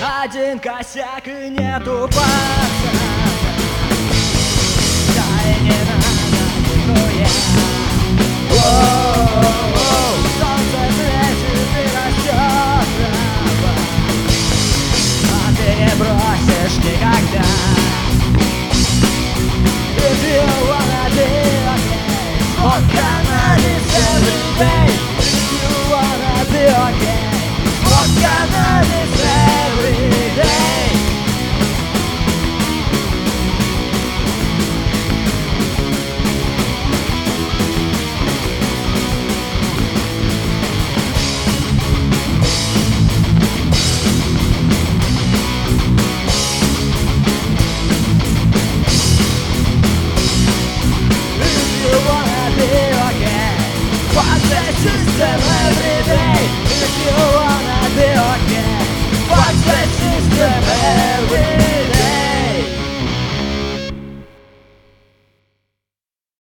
Один косяк и нету пацана. Да и не надо нихуя. Солнце светит и растет трава, а ты не бросишь никогда. If you wanna be okay, smoke cannabis every day. If you wanna be okay, smoke cannabis every day. Fuck the system every day. If you wanna be okay, fuck the system